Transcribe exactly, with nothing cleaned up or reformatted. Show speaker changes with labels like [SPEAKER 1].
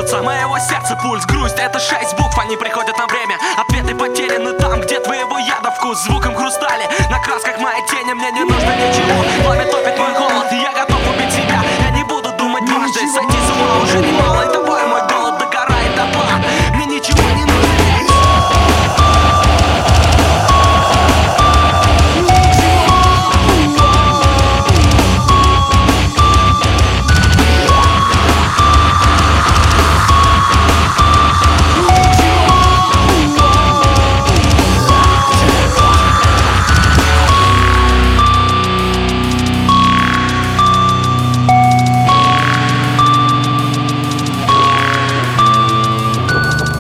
[SPEAKER 1] колышется моего сердца пульс. Грусть — это шесть букв, они приходят на время. Ответы потеряны там, где твоего яда вкус. Звуком хрустали, на красках моей тени. Мне не нужно ничего, пламя топит мой голод, и я готов убить себя. Я не буду думать дважды, сойти с ума уже не могу.